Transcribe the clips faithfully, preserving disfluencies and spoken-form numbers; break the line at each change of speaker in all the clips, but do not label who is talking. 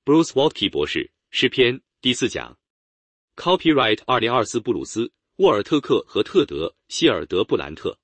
Bruce Waltke 博士，诗篇第四讲 Copyright 二零二四布鲁斯、沃尔特克和特德·希尔德布兰特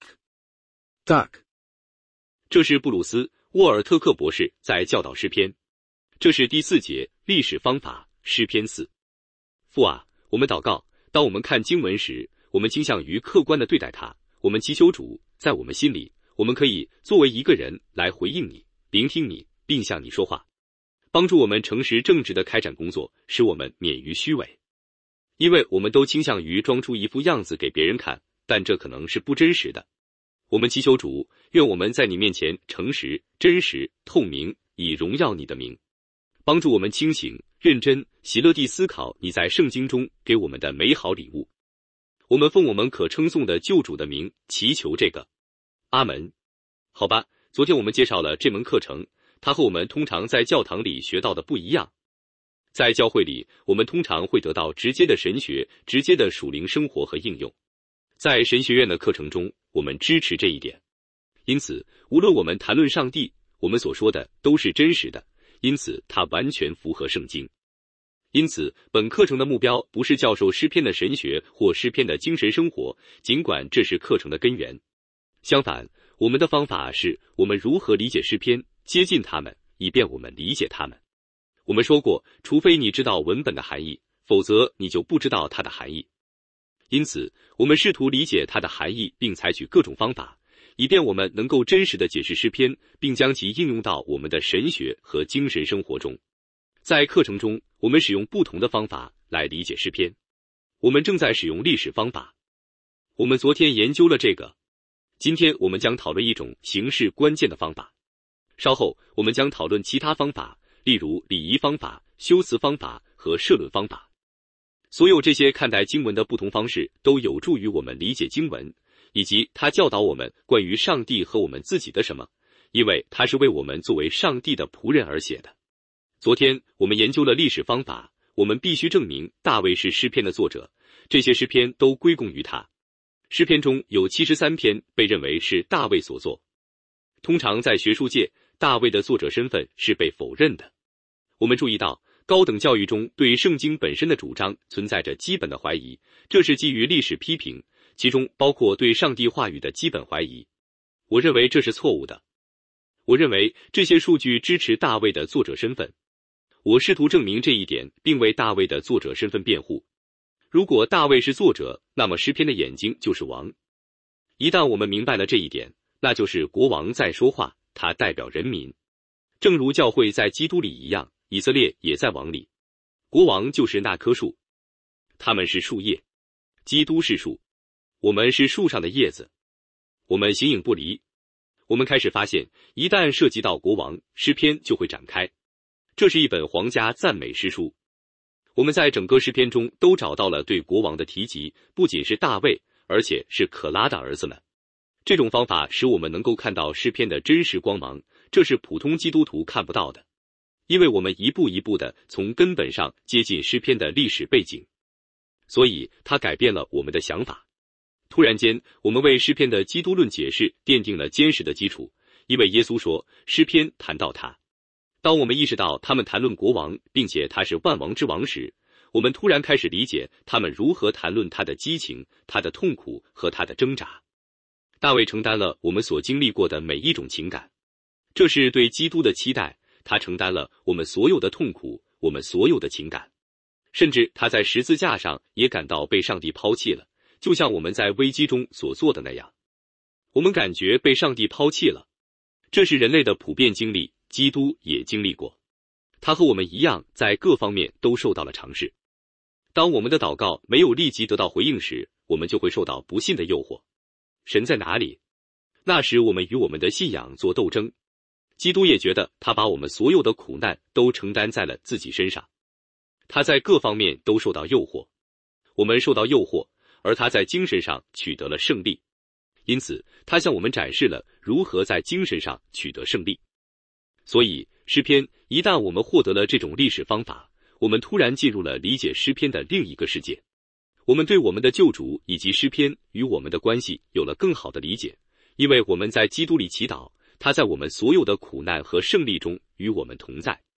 Duck。
这是布鲁斯·沃尔特克博士在教导诗篇。这是第四节历史方法诗篇四。父啊，我们祷告，当我们看经文时，我们倾向于客观地对待它。我们祈求主，在我们心里，我们可以作为一个人来回应你，聆听你，并向你说话，帮助我们诚实正直地开展工作，使我们免于虚伪。因为我们都倾向于装出一副样子给别人看，但这可能是不真实的。我们祈求主，愿我们在你面前诚实、真实、透明，以荣耀你的名。帮助我们清醒、认真、喜乐地思考你在圣经中给我们的美好礼物。我们奉我们可称颂的救主的名祈求这个。阿门。好吧，昨天我们介绍了这门课程，它和我们通常在教堂里学到的不一样。在教会里，我们通常会得到直接的神学、直接的属灵生活和应用。在神学院的课程中，我们支持这一点。因此，无论我们谈论上帝，我们所说的都是真实的，因此它完全符合圣经。因此，本课程的目标不是教授诗篇的神学或诗篇的精神生活，尽管这是课程的根源。相反，我们的方法是我们如何理解诗篇，接近它们，以便我们理解它们。我们说过，除非你知道文本的含义，否则你就不知道它的含义。因此，我们试图理解它的含义，并采取各种方法，以便我们能够真实地解释诗篇，并将其应用到我们的神学和精神生活中。在课程中，我们使用不同的方法来理解诗篇。我们正在使用历史方法。我们昨天研究了这个。今天我们将讨论一种形式关键的方法。稍后我们将讨论其他方法，例如礼仪方法、修辞方法和社论方法。所有这些看待经文的不同方式都有助于我们理解经文，以及它教导我们关于上帝和我们自己的什么，因为它是为我们作为上帝的仆人而写的。昨天我们研究了历史方法，我们必须证明大卫是诗篇的作者，这些诗篇都归功于他。诗篇中有七十三篇被认为是大卫所作。通常在学术界，大卫的作者身份是被否认的。我们注意到，高等教育中对圣经本身的主张存在着基本的怀疑，这是基于历史批评，其中包括对上帝话语的基本怀疑。我认为这是错误的。我认为这些数据支持大卫的作者身份。我试图证明这一点，并为大卫的作者身份辩护。如果大卫是作者，那么诗篇的眼睛就是王。一旦我们明白了这一点，那就是国王在说话，他代表人民。正如教会在基督里一样，以色列也在王里。国王就是那棵树，他们是树叶，基督是树，我们是树上的叶子，我们形影不离。我们开始发现，一旦涉及到国王，诗篇就会展开。这是一本皇家赞美诗书。我们在整个诗篇中都找到了对国王的提及，不仅是大卫，而且是可拉的儿子们。这种方法使我们能够看到诗篇的真实光芒，这是普通基督徒看不到的，因为我们一步一步地从根本上接近诗篇的历史背景，所以它改变了我们的想法。突然间，我们为诗篇的基督论解释奠定了坚实的基础，因为耶稣说，诗篇谈到他。当我们意识到他们谈论国王，并且他是万王之王时，我们突然开始理解他们如何谈论他的激情、他的痛苦和他的挣扎。大卫承担了我们所经历过的每一种情感，这是对基督的期待，他承担了我们所有的痛苦，我们所有的情感，甚至他在十字架上也感到被上帝抛弃了，就像我们在危机中所做的那样。我们感觉被上帝抛弃了，这是人类的普遍经历，基督也经历过。他和我们一样，在各方面都受到了尝试。当我们的祷告没有立即得到回应时，我们就会受到不信的诱惑。神在哪里？那时我们与我们的信仰做斗争。基督也觉得他把我们所有的苦难都承担在了自己身上。他在各方面都受到诱惑。我们受到诱惑，而他在精神上取得了胜利。因此，他向我们展示了如何在精神上取得胜利。所以，诗篇一旦我们获得了这种历史方法，我们突然进入了理解诗篇的另一个世界。我们对我们的救主以及诗篇与我们的关系有了更好的理解，因为我们在基督里祈祷，他在我们所有的苦难和胜利中与我们同在。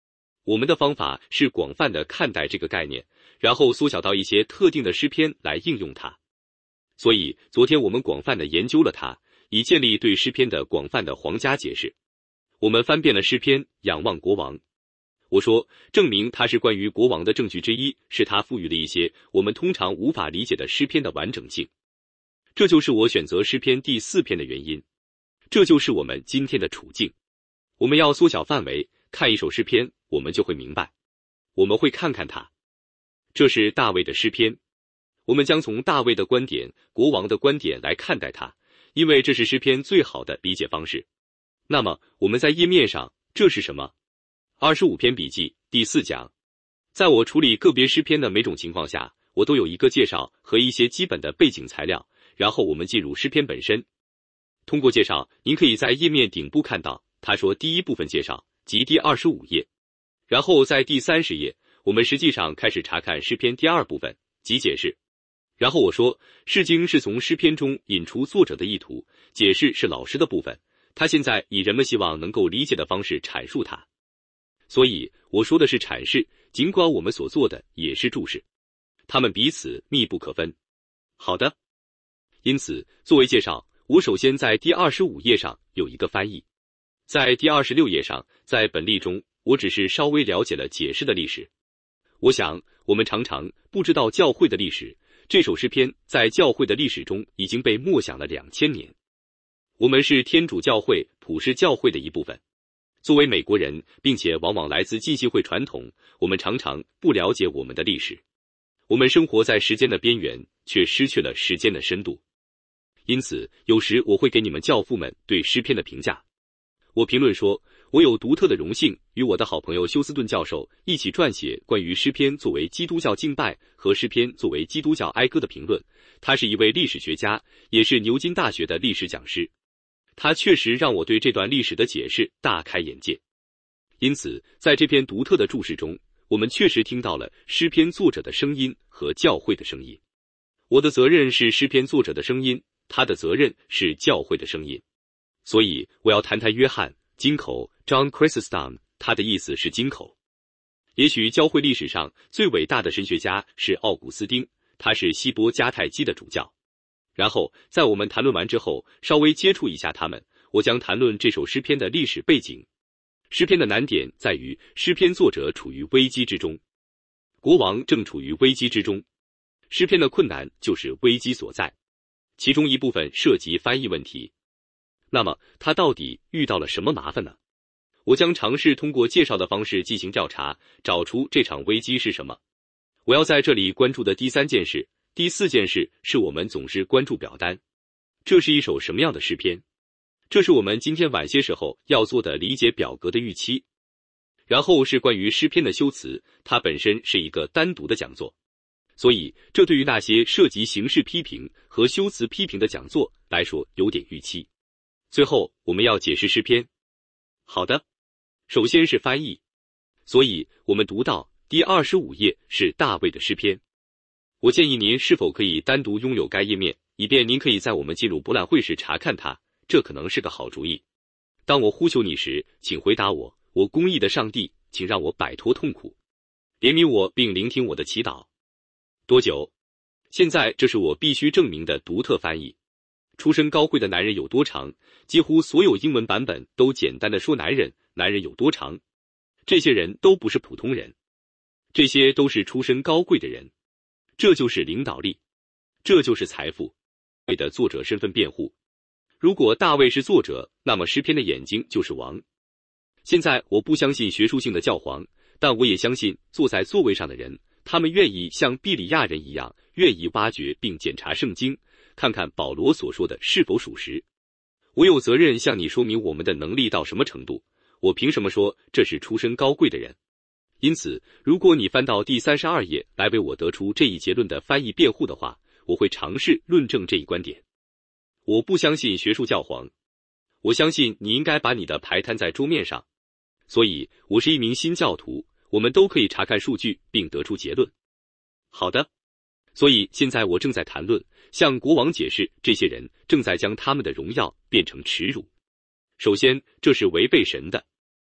我们的方法是广泛的看待这个概念，然后缩小到一些特定的诗篇来应用它。所以昨天我们广泛的研究了它，以建立对诗篇的广泛的皇家解释。我们翻遍了诗篇，仰望国王。我说，证明它是关于国王的证据之一，是它赋予了一些我们通常无法理解的诗篇的完整性。这就是我选择诗篇第四篇的原因。这就是我们今天的处境。我们要缩小范围，看一首诗篇，我们就会明白。我们会看看它。这是大卫的诗篇。我们将从大卫的观点、国王的观点来看待它，因为这是诗篇最好的理解方式。那么我们在页面上，这是什么？二十五篇笔记第四讲。在我处理个别诗篇的每种情况下，我都有一个介绍和一些基本的背景材料，然后我们进入诗篇本身。通过介绍，您可以在页面顶部看到，他说第一部分介绍，即第二十五页。然后在第三十页，我们实际上开始查看诗篇第二部分，即解释。然后我说，释经是从诗篇中引出作者的意图，解释是老师的部分，他现在以人们希望能够理解的方式阐述它。所以我说的是阐释，尽管我们所做的也是注释，它们彼此密不可分。好的。因此作为介绍，我首先在第二十五页上有一个翻译。在第二十六页上，在本例中我只是稍微了解了解释的历史。我想我们常常不知道教会的历史，这首诗篇在教会的历史中已经被默想了两千年。我们是天主教会普世教会的一部分。作为美国人，并且往往来自浸信会传统，我们常常不了解我们的历史。我们生活在时间的边缘，却失去了时间的深度。因此有时我会给你们教父们对诗篇的评价。我评论说，我有独特的荣幸与我的好朋友休斯顿教授一起撰写关于诗篇作为基督教敬拜和诗篇作为基督教哀歌的评论。他是一位历史学家，也是牛津大学的历史讲师。他确实让我对这段历史的解释大开眼界。因此在这篇独特的注释中，我们确实听到了诗篇作者的声音和教会的声音。我的责任是诗篇作者的声音，他的责任是教会的声音。所以我要谈谈约翰金口 John Chrysostom， 他的意思是金口。也许教会历史上最伟大的神学家是奥古斯丁，他是希波迦太基的主教。然后在我们谈论完之后，稍微接触一下他们，我将谈论这首诗篇的历史背景。诗篇的难点在于诗篇作者处于危机之中，国王正处于危机之中。诗篇的困难就是危机所在，其中一部分涉及翻译问题。那么他到底遇到了什么麻烦呢？我将尝试通过介绍的方式进行调查，找出这场危机是什么。我要在这里关注的第三件事，第四件事是我们总是关注表单。这是一首什么样的诗篇？这是我们今天晚些时候要做的理解表格的预期。然后是关于诗篇的修辞，它本身是一个单独的讲座。所以这对于那些涉及形式批评和修辞批评的讲座来说有点预期。最后我们要解释诗篇。好的，首先是翻译。所以我们读到第二十五页是大卫的诗篇。我建议您是否可以单独拥有该页面，以便您可以在我们进入博览会时查看它，这可能是个好主意。当我呼求你时，请回答我，我公义的上帝，请让我摆脱痛苦，怜悯我并聆听我的祈祷。多久？现在这是我必须证明的独特翻译。出身高贵的男人有多长？几乎所有英文版本都简单的说男人，男人有多长。这些人都不是普通人，这些都是出身高贵的人。这就是领导力，这就是财富。为的作者身份辩护。如果大卫是作者，那么诗篇的眼睛就是王。现在我不相信学术性的教皇，但我也相信坐在座位上的人，他们愿意像庇里亚人一样，愿意挖掘并检查圣经，看看保罗所说的是否属实。我有责任向你说明我们的能力到什么程度。我凭什么说这是出身高贵的人？因此如果你翻到第三十二页来为我得出这一结论的翻译辩护的话，我会尝试论证这一观点。我不相信学术教皇，我相信你应该把你的牌摊在桌面上。所以我是一名新教徒，我们都可以查看数据并得出结论。好的，所以现在我正在谈论，向国王解释这些人正在将他们的荣耀变成耻辱。首先，这是违背神的。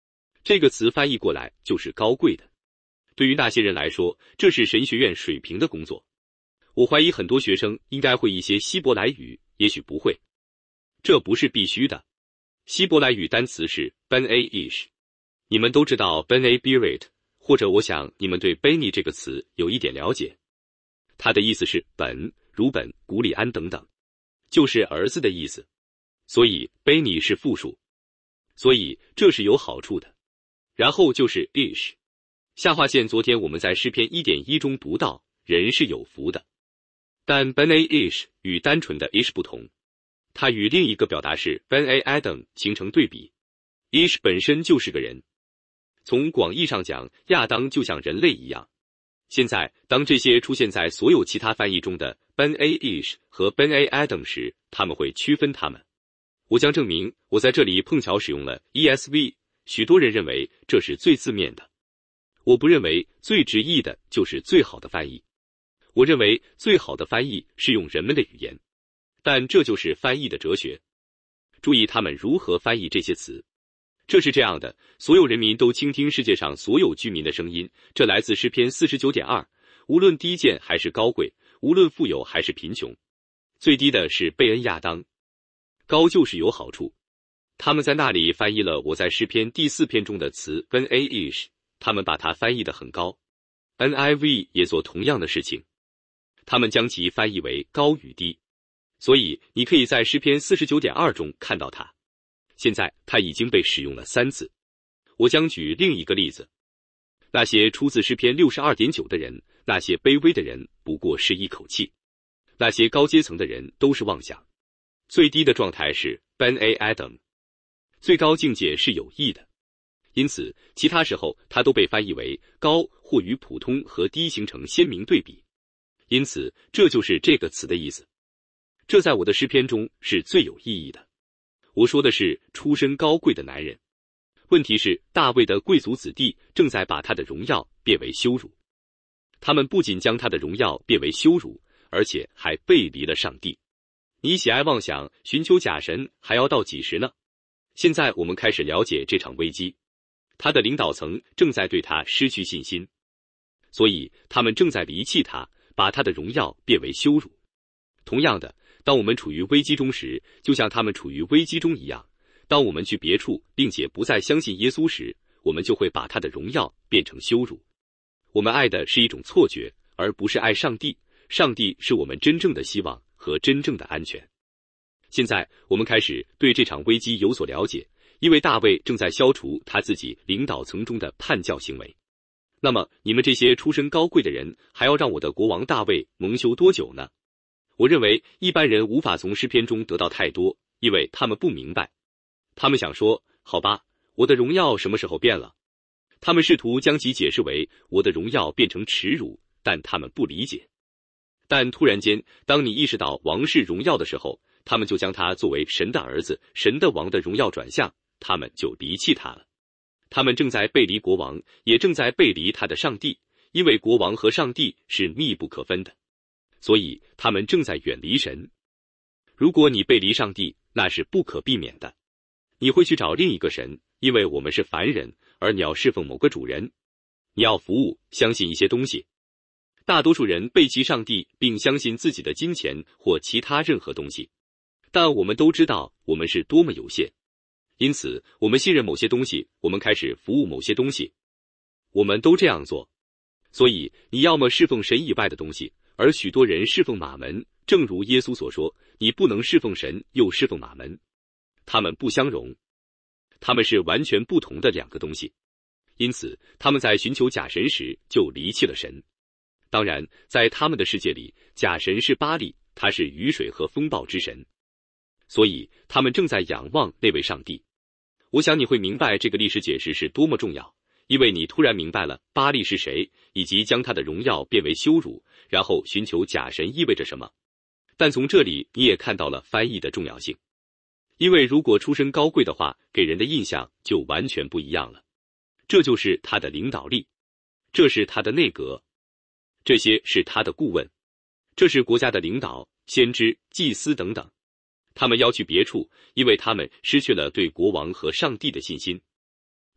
这个词翻译过来就是高贵的。对于那些人来说，这是神学院水平的工作。我怀疑很多学生应该会一些希伯来语，也许不会。这不是必须的。希伯来语单词是 ben-a ish， 你们都知道 ben-a birit， 或者我想你们对 Benny 这个词有一点了解。它的意思是本、如本、古里安等等，就是儿子的意思。所以 Benny 是复数，所以这是有好处的。然后就是 ish， 下划线昨天我们在诗篇 一点一 中读到，人是有福的。但 ben-a ish 与单纯的 ish 不同，它与另一个表达式 ben-a Adam 形成对比。ish 本身就是个人，从广义上讲，亚当就像人类一样。现在当这些出现在所有其他翻译中的 ben-a ish 和 ben-a Adam 时，他们会区分它们。我将证明我在这里碰巧使用了 E S V， 许多人认为这是最字面的。我不认为最直译的就是最好的翻译。我认为最好的翻译是用人们的语言，但这就是翻译的哲学。注意他们如何翻译这些词。这是这样的，所有人民都倾听世界上所有居民的声音，这来自诗篇 四十九点二， 无论低贱还是高贵，无论富有还是贫穷。最低的是贝恩亚当，高就是有好处。他们在那里翻译了我在诗篇第四篇中的词 ben-a ish， 他们把它翻译得很高。N I V 也做同样的事情，他们将其翻译为高与低，所以你可以在诗篇 四十九点二 中看到它。现在它已经被使用了三次。我将举另一个例子。那些出自诗篇 六十二点九 的人，那些卑微的人不过是一口气，那些高阶层的人都是妄想。最低的状态是 ben-a Adam， 最高境界是有益的。因此其他时候它都被翻译为高，或与普通和低形成鲜明对比。因此这就是这个词的意思。这在我的诗篇中是最有意义的。我说的是出身高贵的男人。问题是大卫的贵族子弟正在把他的荣耀变为羞辱。他们不仅将他的荣耀变为羞辱，而且还背离了上帝。你喜爱妄想，寻求假神，还要到几时呢？现在我们开始了解这场危机。他的领导层正在对他失去信心，所以他们正在离弃他，把他的荣耀变为羞辱。同样的，当我们处于危机中时，就像他们处于危机中一样，当我们去别处并且不再相信耶稣时，我们就会把他的荣耀变成羞辱。我们爱的是一种错觉，而不是爱上帝。上帝是我们真正的希望和真正的安全。现在我们开始对这场危机有所了解，因为大卫正在消除他自己领导层中的叛教行为。那么你们这些出身高贵的人，还要让我的国王大卫蒙羞多久呢？我认为一般人无法从诗篇中得到太多，因为他们不明白。他们想说，好吧，我的荣耀什么时候变了？他们试图将其解释为我的荣耀变成耻辱，但他们不理解。但突然间，当你意识到王是荣耀的时候，他们就将他作为神的儿子、神的王的荣耀转向，他们就离弃他了。他们正在背离国王，也正在背离他的上帝，因为国王和上帝是密不可分的。所以他们正在远离神。如果你背离上帝，那是不可避免的。你会去找另一个神，因为我们是凡人，而你要侍奉某个主人。你要服务，相信一些东西。大多数人背弃上帝，并相信自己的金钱或其他任何东西。但我们都知道我们是多么有限。因此，我们信任某些东西，我们开始服务某些东西。我们都这样做。所以，你要么侍奉神以外的东西，而许多人侍奉马门，正如耶稣所说，你不能侍奉神又侍奉马门。他们不相容，他们是完全不同的两个东西。因此，他们在寻求假神时就离弃了神。当然，在他们的世界里，假神是巴力，他是雨水和风暴之神。所以，他们正在仰望那位上帝。我想你会明白这个历史解释是多么重要，因为你突然明白了巴力是谁，以及将他的荣耀变为羞辱，然后寻求假神意味着什么。但从这里你也看到了翻译的重要性。因为如果出身高贵的话，给人的印象就完全不一样了。这就是他的领导力，这是他的内阁，这些是他的顾问，这是国家的领导、先知、祭司等等。他们要去别处，因为他们失去了对国王和上帝的信心。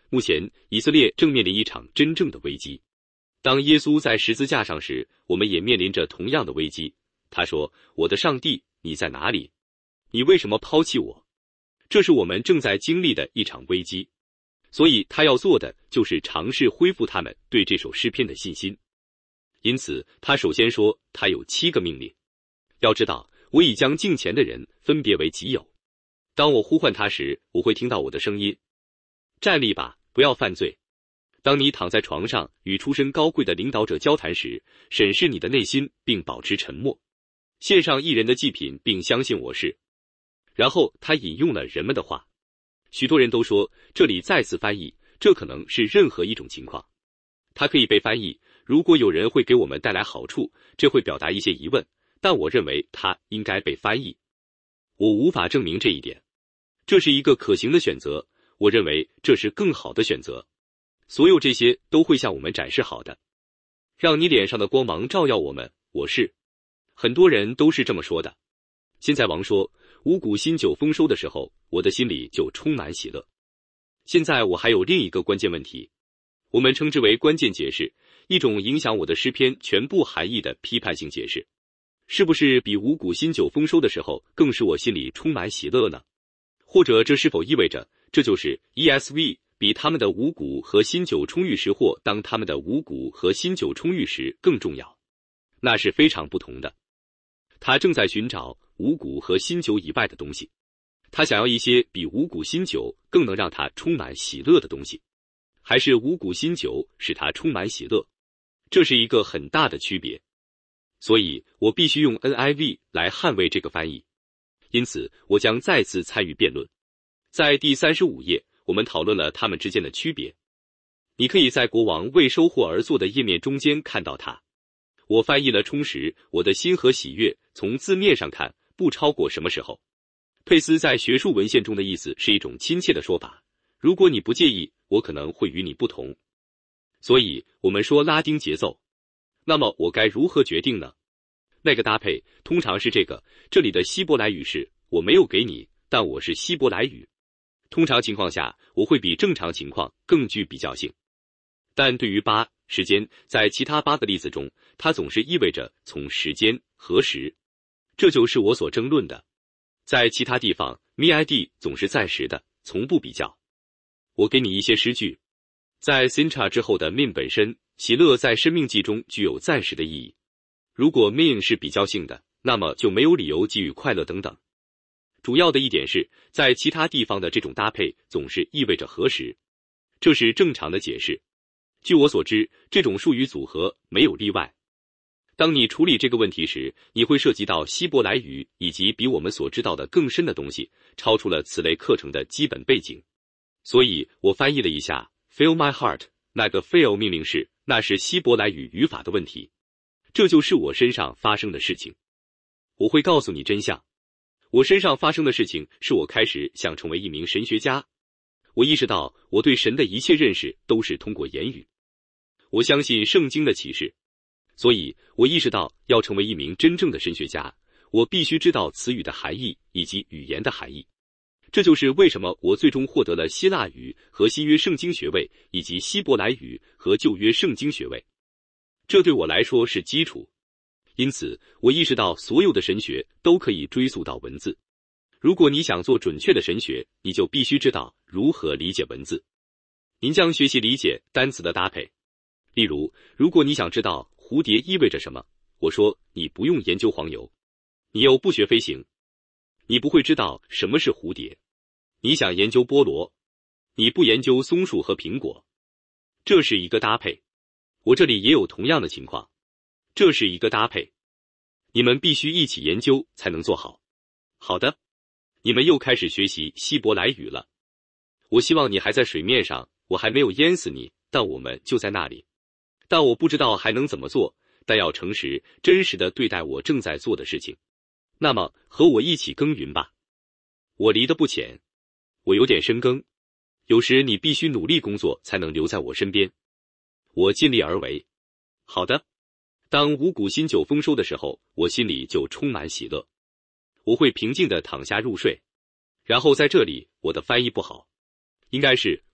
目前，以色列正面临一场真正的危机。当耶稣在十字架上时，我们也面临着同样的危机。他说：“我的上帝，你在哪里？你为什么抛弃我？”这是我们正在经历的一场危机。所以他要做的就是尝试恢复他们对这首诗篇的信心。因此，他首先说他有七个命令。要知道，我已将敬虔的人分别为己有。当我呼唤他时，我会听到我的声音：站立吧，不要犯罪。当你躺在床上与出身高贵的领导者交谈时，审视你的内心并保持沉默，献上一人的祭品并相信我是。然后他引用了人们的话。许多人都说，这里再次翻译，这可能是任何一种情况。它可以被翻译，如果有人会给我们带来好处，这会表达一些疑问，但我认为它应该被翻译。我无法证明这一点。这是一个可行的选择，我认为这是更好的选择。所有这些都会向我们展示好的。让你脸上的光芒照耀我们，我是。很多人都是这么说的。现在王说，五谷新酒丰收的时候，我的心里就充满喜乐。现在我还有另一个关键问题，我们称之为关键解释，一种影响我的诗篇全部含义的批判性解释。是不是比五谷新酒丰收的时候更使我心里充满喜乐呢？或者这是否意味着这就是 E S V 比他们的五谷和新酒充裕时，或当他们的五谷和新酒充裕时更重要？那是非常不同的。他正在寻找五谷和新酒以外的东西，他想要一些比五谷新酒更能让他充满喜乐的东西，还是五谷新酒使他充满喜乐？这是一个很大的区别。所以我必须用 N I V 来捍卫这个翻译。因此，我将再次参与辩论。在第三十五页，我们讨论了它们之间的区别。你可以在国王为收获而做的页面中间看到它。我翻译了充实我的心和喜悦，从字面上看，不超过什么时候。佩斯在学术文献中的意思是一种亲切的说法。如果你不介意，我可能会与你不同。所以，我们说拉丁节奏。那么我该如何决定呢？那个搭配通常是这个，这里的希伯来语是我没有给你，但我是希伯来语。通常情况下，我会比正常情况更具比较性。但对于八时间，在其他八个例子中，它总是意味着从时间何时，这就是我所争论的。在其他地方 ，mid 总是暂时的，从不比较。我给你一些诗句，在 sintra 之后的 min 本身，喜乐在生命记中具有暂时的意义。如果 min 是比较性的，那么就没有理由给予快乐等等。主要的一点是，在其他地方的这种搭配总是意味着何时，这是正常的解释。据我所知，这种术语组合没有例外。当你处理这个问题时，你会涉及到希伯来语以及比我们所知道的更深的东西，超出了此类课程的基本背景。所以我翻译了一下 Fill my heart， 那个 fill 命令式，那是希伯来语语法的问题。这就是我身上发生的事情。我会告诉你真相。我身上发生的事情是我开始想成为一名神学家。我意识到我对神的一切认识都是通过言语。我相信圣经的启示。所以我意识到要成为一名真正的神学家，我必须知道词语的含义以及语言的含义。这就是为什么我最终获得了希腊语和新约圣经学位，以及希伯来语和旧约圣经学位。这对我来说是基础。因此，我意识到所有的神学都可以追溯到文字。如果你想做准确的神学，你就必须知道如何理解文字。您将学习理解单词的搭配。例如，如果你想知道蝴蝶意味着什么，我说你不用研究黄油，你又不学飞行，你不会知道什么是蝴蝶。你想研究菠萝，你不研究松树和苹果。这是一个搭配。我这里也有同样的情况。这是一个搭配。你们必须一起研究才能做好。好的，你们又开始学习希伯来语了。我希望你还在水面上，我还没有淹死你，但我们就在那里。但我不知道还能怎么做，但要诚实、真实地对待我正在做的事情。那么，和我一起耕耘吧。我离得不浅，我有点深耕。有时你必须努力工作才能留在我身边。我尽力而为。好的。当五谷新酒丰收的时候，我心里就充满喜乐。我会平静地躺下入睡。然后在这里，我的翻译不好，应该是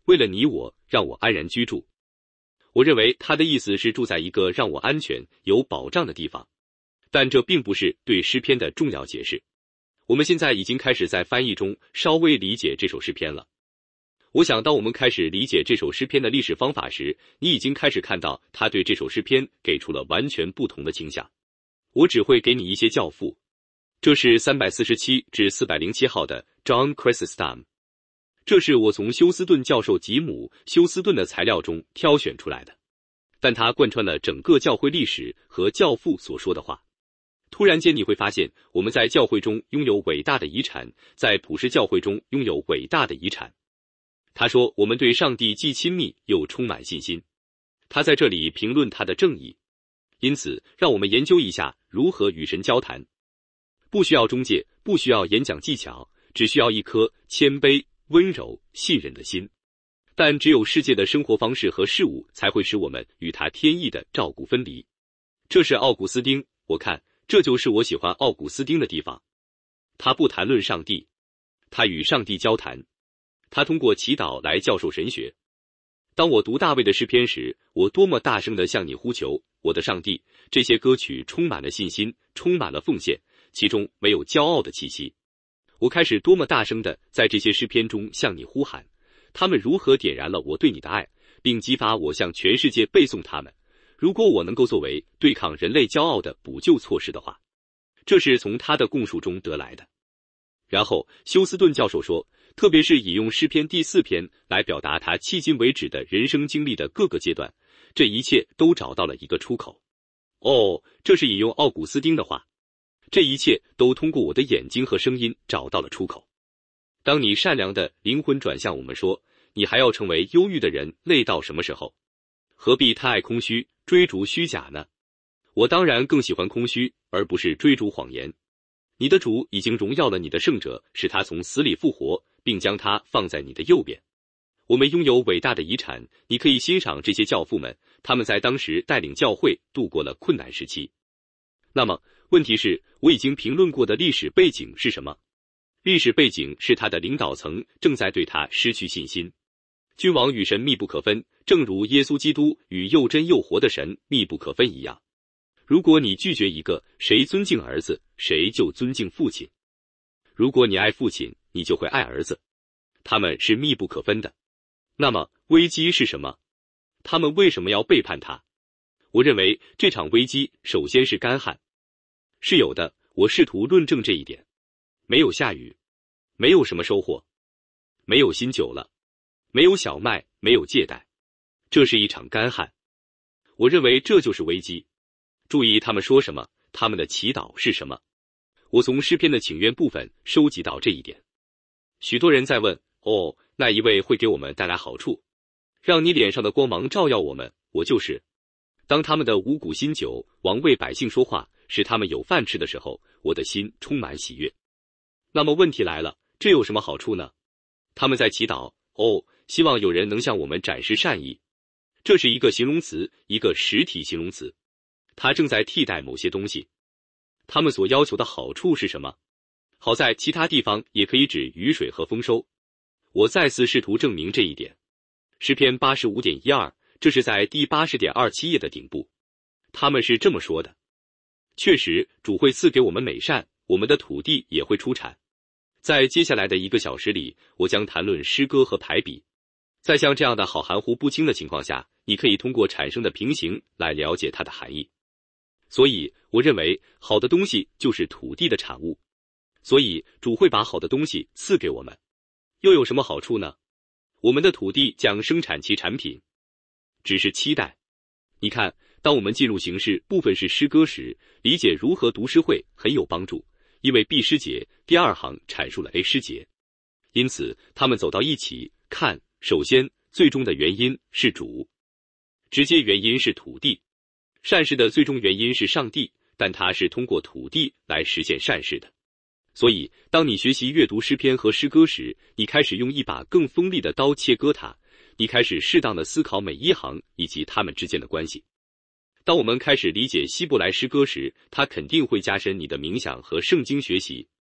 为了你我，让我安然居住。我认为他的意思是住在一个让我安全、有保障的地方，但这并不是对诗篇的重要解释。我们现在已经开始在翻译中稍微理解这首诗篇了。我想当我们开始理解这首诗篇的历史方法时，你已经开始看到他对这首诗篇给出了完全不同的倾向。我只会给你一些教父。这是三百四十七至四百零七号的 John Chrysostom。这是我从休斯顿教授吉姆·休斯顿的材料中挑选出来的，但它贯穿了整个教会历史和教父所说的话。突然间你会发现，我们在教会中拥有伟大的遗产，在普世教会中拥有伟大的遗产。他说，我们对上帝既亲密又充满信心。他在这里评论他的正义。因此，让我们研究一下如何与神交谈。不需要中介，不需要演讲技巧，只需要一颗谦卑、温柔、信任的心。但只有世界的生活方式和事物才会使我们与他天意的照顾分离。这是奥古斯丁，我看这就是我喜欢奥古斯丁的地方。他不谈论上帝，他与上帝交谈。他通过祈祷来教授神学。当我读大卫的诗篇时，我多么大声地向你呼求，我的上帝！这些歌曲充满了信心，充满了奉献，其中没有骄傲的气息。我开始多么大声地在这些诗篇中向你呼喊，他们如何点燃了我对你的爱，并激发我向全世界背诵他们。如果我能够作为对抗人类骄傲的补救措施的话，这是从他的供述中得来的。然后休斯顿教授说，特别是引用诗篇第四篇来表达他迄今为止的人生经历的各个阶段，这一切都找到了一个出口。哦，这是引用奥古斯丁的话。这一切都通过我的眼睛和声音找到了出口。当你善良的灵魂转向我们说，你还要成为忧郁的人，累到什么时候？何必贪爱空虚，追逐虚假呢？我当然更喜欢空虚，而不是追逐谎言。你的主已经荣耀了你的圣者，使他从死里复活，并将他放在你的右边。我们拥有伟大的遗产，你可以欣赏这些教父们，他们在当时带领教会度过了困难时期。那么问题是，我已经评论过的历史背景是什么？历史背景是他的领导层正在对他失去信心。君王与神密不可分，正如耶稣基督与又真又活的神密不可分一样。如果你拒绝一个，谁尊敬儿子，谁就尊敬父亲。如果你爱父亲，你就会爱儿子。他们是密不可分的。那么危机是什么？他们为什么要背叛他？我认为这场危机首先是干旱。是有的，我试图论证这一点。没有下雨，没有什么收获，没有新酒了，没有小麦，没有借贷，这是一场干旱。我认为这就是危机。注意他们说什么，他们的祈祷是什么。我从诗篇的请愿部分收集到这一点。许多人在问，哦，那一位会给我们带来好处，让你脸上的光芒照耀我们。我就是。当他们的五谷新酒王为百姓说话，使他们有饭吃的时候，我的心充满喜悦。那么问题来了，这有什么好处呢？他们在祈祷，哦，希望有人能向我们展示善意。这是一个形容词，一个实体形容词，它正在替代某些东西。他们所要求的好处是什么？好在其他地方也可以指雨水和丰收。我再次试图证明这一点。诗篇 八十五点一二， 这是在第 八十点二七 页的顶部。他们是这么说的：确实，主会赐给我们美善，我们的土地也会出产。在接下来的一个小时里，我将谈论诗歌和排比。在像这样的好含糊不清的情况下，你可以通过产生的平行来了解它的含义。所以，我认为好的东西就是土地的产物。所以，主会把好的东西赐给我们。又有什么好处呢？我们的土地将生产其产品。只是期待。你看，当我们进入形式部分是诗歌时，理解如何读诗会很有帮助，因为 B 诗节第二行阐述了 A 诗节，因此他们走到一起。看，首先，最终的原因是主，直接原因是土地，善事的最终原因是上帝，但它是通过土地来实现善事的。所以，当你学习阅读诗篇和诗歌时，你开始用一把更锋利的刀切割它，你开始适当的思考每一行以及它们之间的关系。当我们开始理解希伯来诗歌时，它肯定会加深你的冥想和圣经学习。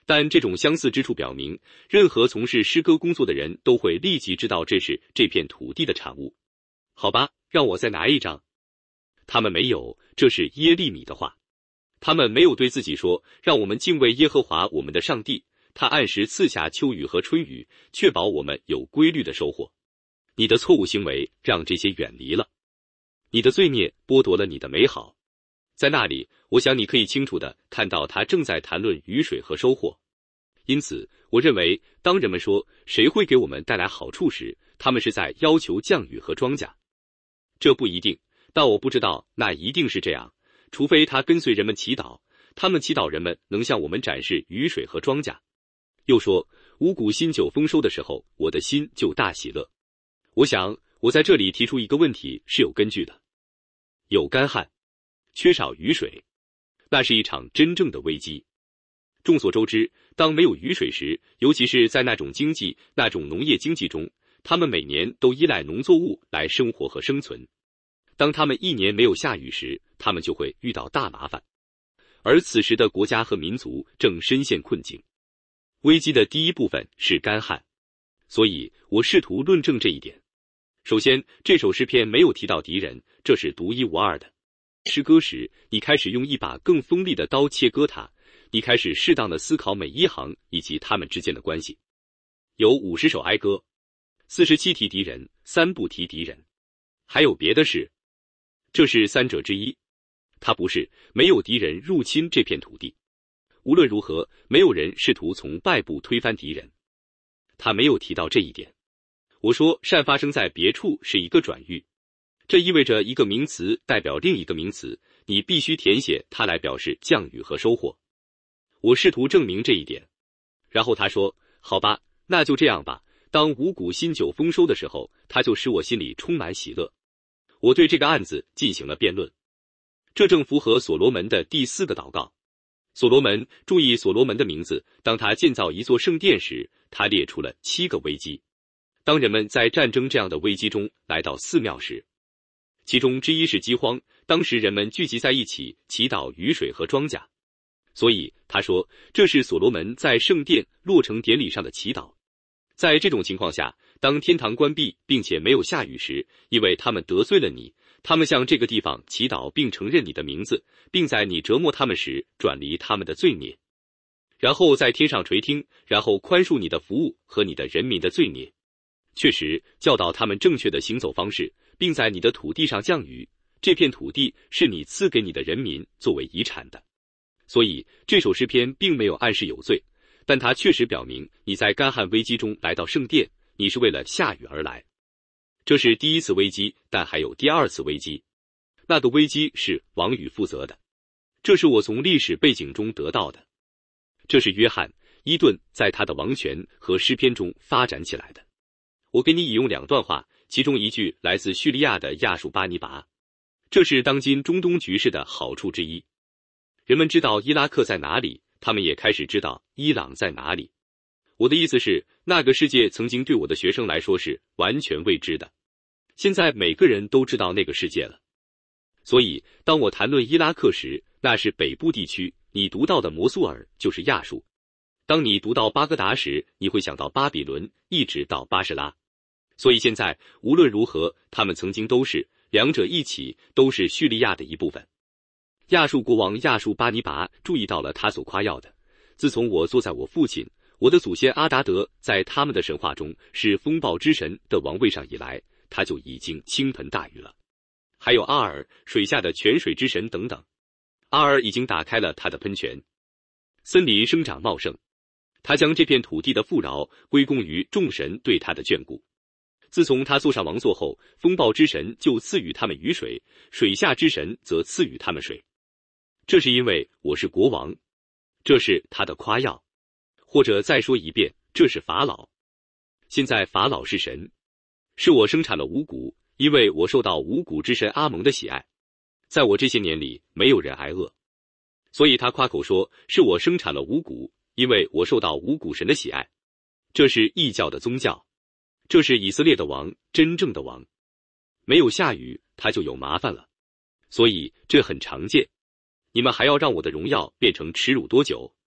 但这种相似之处表明，任何从事诗歌工作的人都会立即知道这是这片土地的产物。好吧，让我再拿一张。他们没有，这是耶利米的话。他们没有对自己说，让我们敬畏耶和华我们的上帝，他按时赐下秋雨和春雨，确保我们有规律的收获。你的错误行为让这些远离了，你的罪孽剥夺了你的美好。在那里，我想你可以清楚地看到他正在谈论雨水和收获。因此，我认为当人们说谁会给我们带来好处时，他们是在要求降雨和庄稼。这不一定，但我不知道那一定是这样，除非他跟随人们祈祷，他们祈祷人们能向我们展示雨水和庄稼。又说，五谷新酒丰收的时候，我的心就大喜乐。我想，我在这里提出一个问题是有根据的。有干旱，缺少雨水，那是一场真正的危机。众所周知，当没有雨水时，尤其是在那种经济、那种农业经济中，他们每年都依赖农作物来生活和生存。当他们一年没有下雨时，他们就会遇到大麻烦。而此时的国家和民族正深陷困境。危机的第一部分是干旱，所以我试图论证这一点。首先，这首诗篇没有提到敌人，这是独一无二的。诗歌时，你开始用一把更锋利的刀切割它，你开始适当的思考每一行以及它们之间的关系。有五十首哀歌，四十七提敌人，三不提敌人。还有别的事，这是三者之一。它不是没有敌人入侵这片土地。无论如何，没有人试图从外部推翻敌人。他没有提到这一点。我说善发生在别处是一个转喻，这意味着一个名词代表另一个名词，你必须填写它来表示降雨和收获。我试图证明这一点。然后他说，好吧，那就这样吧，当五谷新酒丰收的时候，它就使我心里充满喜乐。我对这个案子进行了辩论。这正符合所罗门的第四个祷告。所罗门，注意所罗门的名字，当他建造一座圣殿时，他列出了七个危机。当人们在战争这样的危机中来到寺庙时，其中之一是饥荒，当时人们聚集在一起祈祷雨水和庄稼。所以他说，这是所罗门在圣殿落成典礼上的祈祷。在这种情况下，当天堂关闭并且没有下雨时，因为他们得罪了你，他们向这个地方祈祷并承认你的名字，并在你折磨他们时转离他们的罪孽，然后在天上垂听，然后宽恕你的服务和你的人民的罪孽。确实教导他们正确的行走方式，并在你的土地上降雨。这片土地是你赐给你的人民作为遗产的。所以这首诗篇并没有暗示有罪，但它确实表明你在干旱危机中来到圣殿，你是为了下雨而来。这是第一次危机，但还有第二次危机。那个危机是王宇负责的，这是我从历史背景中得到的。这是约翰·伊顿在他的王权和诗篇中发展起来的。我给你引用两段话，其中一句来自叙利亚的亚述巴尼拔。这是当今中东局势的好处之一。人们知道伊拉克在哪里，他们也开始知道伊朗在哪里。我的意思是，那个世界曾经对我的学生来说是完全未知的，现在每个人都知道那个世界了。所以当我谈论伊拉克时，那是北部地区，你读到的摩苏尔就是亚述。当你读到巴格达时，你会想到巴比伦，一直到巴士拉。所以现在无论如何，他们曾经都是，两者一起都是叙利亚的一部分。亚述国王亚述巴尼拔注意到了他所夸耀的，自从我坐在我父亲我的祖先阿达德在他们的神话中是风暴之神的王位上以来，他就已经倾盆大雨了。还有阿尔，水下的泉水之神等等。阿尔已经打开了他的喷泉，森林生长茂盛，他将这片土地的富饶归功于众神对他的眷顾。自从他坐上王座后，风暴之神就赐予他们雨水，水下之神则赐予他们水。这是因为我是国王，这是他的夸耀。或者再说一遍，这是法老。现在法老是神，是我生产了五谷，因为我受到五谷之神阿蒙的喜爱。在我这些年里，没有人挨饿，所以他夸口说是我生产了五谷，因为我受到五谷神的喜爱。这是异教的宗教，这是以色列的王，真正的王。没有下雨，他就有麻烦了，所以这很常见。你们还要让我的荣耀变成耻辱多久？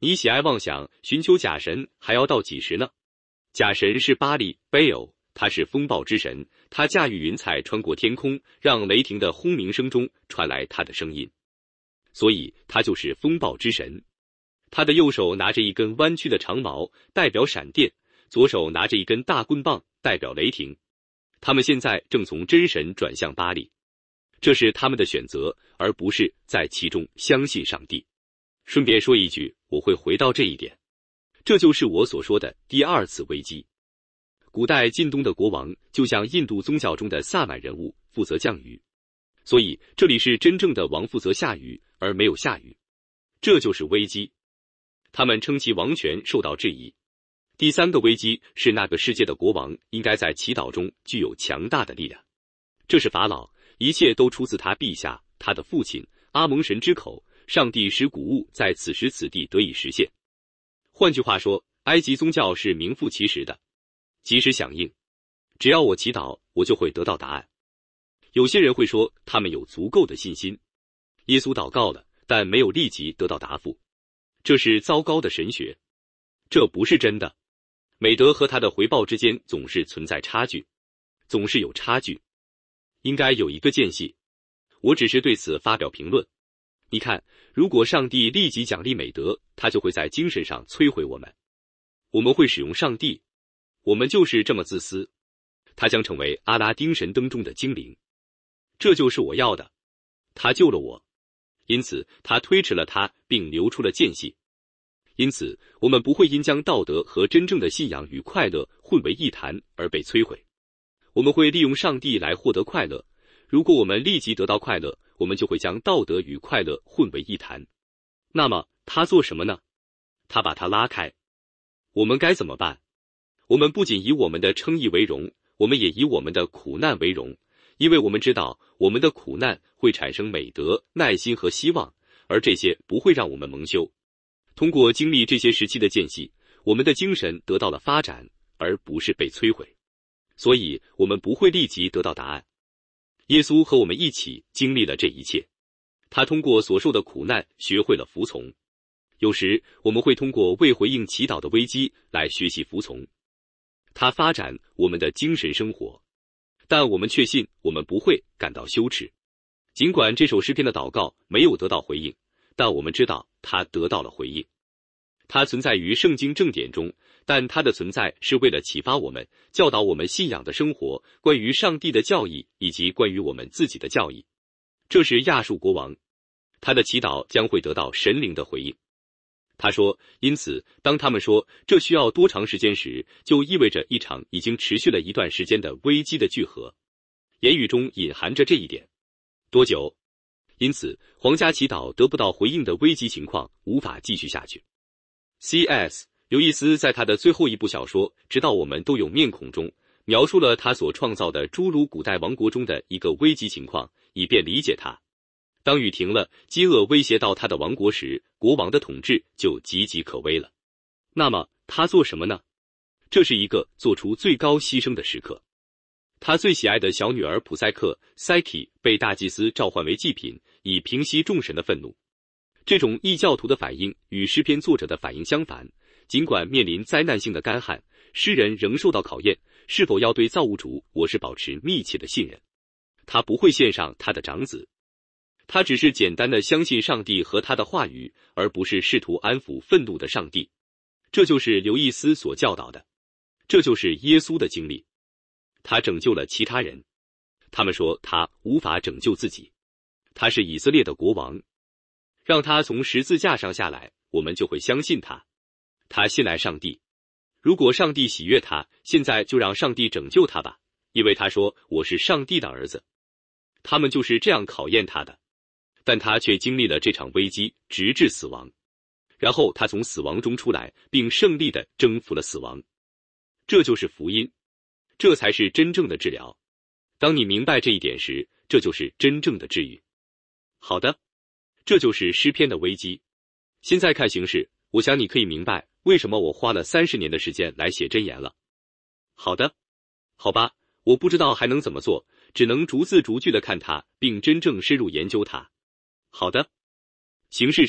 你喜爱妄想，寻求假神，还要到几时呢？假神是巴力 Baal， 他是风暴之神，他驾驭云彩穿过天空，让雷霆的轰鸣声中传来他的声音，所以他就是风暴之神。他的右手拿着一根弯曲的长矛，代表闪电，左手拿着一根大棍棒，代表雷霆。他们现在正从真神转向巴力，这是他们的选择，而不是在其中相信上帝。顺便说一句，我会回到这一点，这就是我所说的第二次危机。古代近东的国王就像印度宗教中的萨满人物，负责降雨，所以这里是真正的王负责下雨，而没有下雨，这就是危机。他们称其王权受到质疑。第三个危机是那个世界的国王应该在祈祷中具有强大的力量，这是法老，一切都出自他陛下，他的父亲阿蒙神之口，上帝使谷物在此时此地得以实现。换句话说，埃及宗教是名副其实的，及时响应，只要我祈祷，我就会得到答案。有些人会说他们有足够的信心，耶稣祷告了，但没有立即得到答复，这是糟糕的神学，这不是真的。美德和他的回报之间总是存在差距，总是有差距，应该有一个间隙。我只是对此发表评论。你看，如果上帝立即奖励美德，他就会在精神上摧毁我们。我们会使用上帝，我们就是这么自私。他将成为阿拉丁神灯中的精灵，这就是我要的。他救了我，因此他推迟了他，并留出了间隙。因此，我们不会因将道德和真正的信仰与快乐混为一谈而被摧毁。我们会利用上帝来获得快乐。如果我们立即得到快乐，我们就会将道德与快乐混为一谈。那么，他做什么呢？他把它拉开。我们该怎么办？我们不仅以我们的称义为荣，我们也以我们的苦难为荣，因为我们知道我们的苦难会产生美德、耐心和希望，而这些不会让我们蒙羞。通过经历这些时期的间隙，我们的精神得到了发展，而不是被摧毁。所以，我们不会立即得到答案。耶稣和我们一起经历了这一切，他通过所受的苦难学会了服从。有时，我们会通过未回应祈祷的危机来学习服从。他发展我们的精神生活，但我们确信我们不会感到羞耻。尽管这首诗篇的祷告没有得到回应，但我们知道它得到了回应。它存在于圣经正典中，但它的存在是为了启发我们，教导我们信仰的生活，关于上帝的教义以及关于我们自己的教义。这是亚述国王，他的祈祷将会得到神灵的回应。他说，因此当他们说这需要多长时间时，就意味着一场已经持续了一段时间的危机的聚合。言语中隐含着这一点。多久？因此皇家祈祷得不到回应的危机情况无法继续下去。C S 刘易斯在他的最后一部小说《直到我们都有面孔》中，描述了他所创造的诸如古代王国中的一个危机情况，以便理解它。当雨停了，饥饿威胁到他的王国时，国王的统治就岌岌可危了。那么他做什么呢？这是一个做出最高牺牲的时刻。他最喜爱的小女儿普赛克 Psyche 被大祭司召唤为祭品，以平息众神的愤怒。这种异教徒的反应与诗篇作者的反应相反，尽管面临灾难性的干旱，诗人仍受到考验，是否要对造物主我是保持密切的信任。他不会献上他的长子，他只是简单的相信上帝和他的话语，而不是试图安抚愤怒的上帝。这就是刘易斯所教导的，这就是耶稣的经历。他拯救了其他人，他们说他无法拯救自己。他是以色列的国王，让他从十字架上下来，我们就会相信他。他信赖上帝，如果上帝喜悦他，现在就让上帝拯救他吧，因为他说我是上帝的儿子。他们就是这样考验他的，但他却经历了这场危机，直至死亡。然后他从死亡中出来，并胜利地征服了死亡。这就是福音，这才是真正的治疗。当你明白这一点时，这就是真正的治愈。好的，这就是诗篇的危机。现在看形势，我想你可以明白为什么我花了三十年的时间来写箴言了。好的，好吧，我不知道还能怎么做，只能逐字逐句地看它，并真正深入研究它。好的，形式上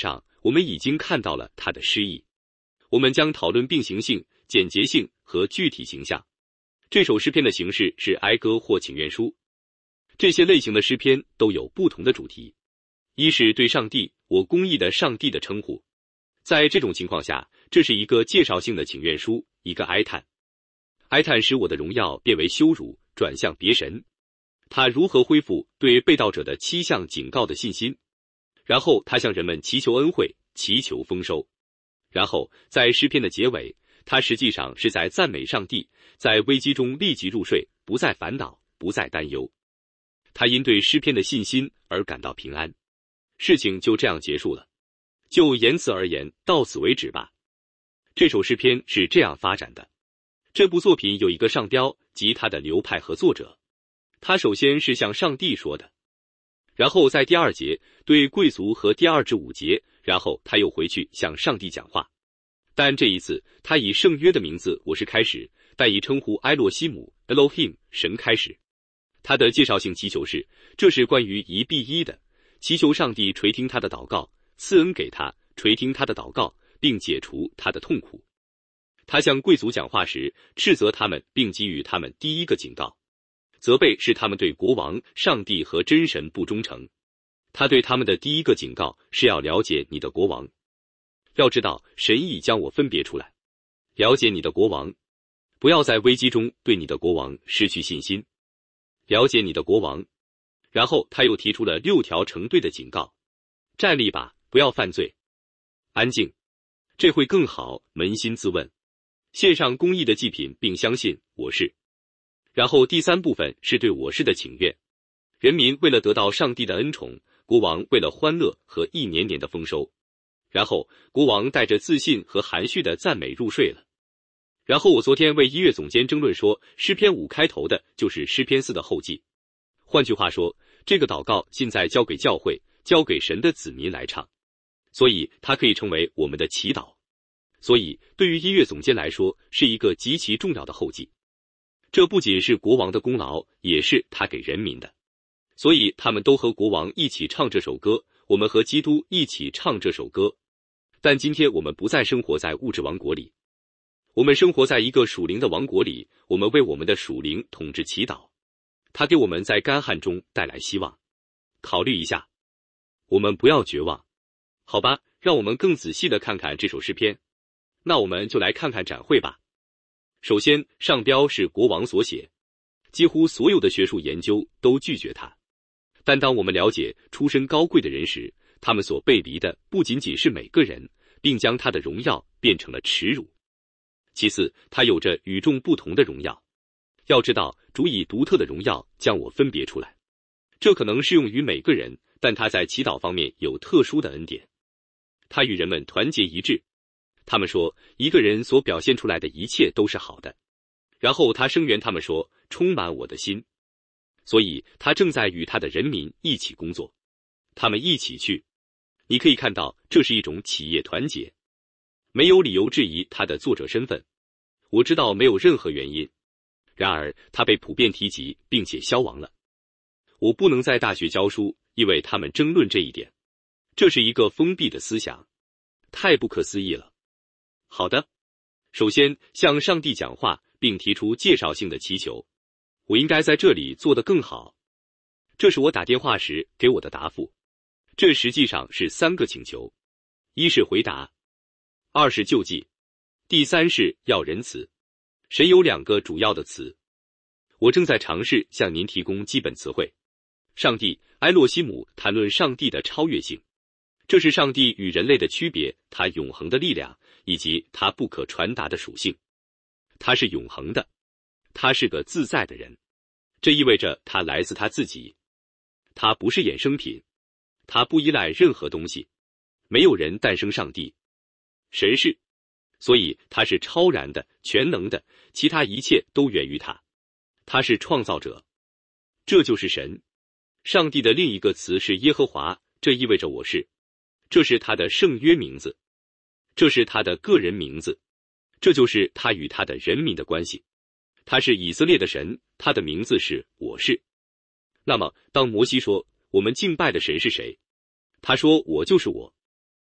我们已经看到了它的诗意。我们将讨论并行性、简洁性和具体形象。这首诗篇的形式是哀歌或请愿书。这些类型的诗篇都有不同的主题。一是对上帝，我公义的上帝的称呼。在这种情况下，这是一个介绍性的请愿书，一个哀叹。哀叹使我的荣耀变为羞辱，转向别神。他如何恢复对被盗者的七项警告的信心？然后他向人们祈求恩惠，祈求丰收。然后在诗篇的结尾，他实际上是在赞美上帝，在危机中立即入睡，不再烦恼，不再担忧。他因对诗篇的信心而感到平安。事情就这样结束了。就言辞而言，到此为止吧。这首诗篇是这样发展的。这部作品有一个上标及它的流派和作者。他首先是向上帝说的，然后在第二节对贵族和第二至五节，然后他又回去向上帝讲话。但这一次他以圣约的名字我是开始，但以称呼埃洛西姆 Elohim 神开始。他的介绍性祈求是，这是关于一必一的，祈求上帝垂听他的祷告，赐恩给他，垂听他的祷告，并解除他的痛苦。他向贵族讲话时，斥责他们，并给予他们第一个警告。责备是他们对国王、上帝和真神不忠诚。他对他们的第一个警告是要了解你的国王。要知道，神已将我分别出来。了解你的国王，不要在危机中对你的国王失去信心。了解你的国王。然后他又提出了六条成对的警告。站立吧，不要犯罪。安静，这会更好。扪心自问，献上公义的祭品，并相信我是。然后第三部分是对我是的请愿。人民为了得到上帝的恩宠，国王为了欢乐和一年年的丰收。然后国王带着自信和含蓄的赞美入睡了。然后我昨天为一月总监争论说，诗篇五开头的就是诗篇四的后记。换句话说，这个祷告现在交给教会，交给神的子民来唱，所以它可以成为我们的祈祷。所以对于一月总监来说，是一个极其重要的后记。这不仅是国王的功劳，也是他给人民的。所以他们都和国王一起唱这首歌，我们和基督一起唱这首歌。但今天我们不再生活在物质王国里，我们生活在一个属灵的王国里，我们为我们的属灵统治祈祷。他给我们在干旱中带来希望。考虑一下，我们不要绝望。好吧，让我们更仔细地看看这首诗篇。那我们就来看看展会吧。首先，上标是国王所写，几乎所有的学术研究都拒绝他。但当我们了解出身高贵的人时，他们所背离的不仅仅是每个人，并将他的荣耀变成了耻辱。其次，他有着与众不同的荣耀。要知道，主以独特的荣耀将我分别出来。这可能适用于每个人，但他在祈祷方面有特殊的恩典。他与人们团结一致。他们说，一个人所表现出来的一切都是好的。然后他声援他们说，充满我的心。所以他正在与他的人民一起工作。他们一起去。你可以看到，这是一种企业团结。没有理由质疑他的作者身份。我知道没有任何原因。然而他被普遍提及，并且消亡了。我不能在大学教书，因为他们争论这一点。这是一个封闭的思想。太不可思议了。好的，首先向上帝讲话，并提出介绍性的祈求。我应该在这里做得更好。这是我打电话时给我的答复。这实际上是三个请求：一是回答，二是救济，第三是要仁慈。神有两个主要的词。我正在尝试向您提供基本词汇。上帝，埃洛西姆谈论上帝的超越性。这是上帝与人类的区别，他永恒的力量，以及他不可传达的属性。他是永恒的。他是个自在的人。这意味着他来自他自己。他不是衍生品。他不依赖任何东西。没有人诞生上帝。神是。所以他是超然的、全能的，其他一切都源于他。他是创造者。这就是神。上帝的另一个词是耶和华，这意味着我是。这是他的圣约名字。这是他的个人名字。这就是他与他的人民的关系。他是以色列的神，他的名字是我是。那么当摩西说我们敬拜的神是谁，他说我就是我。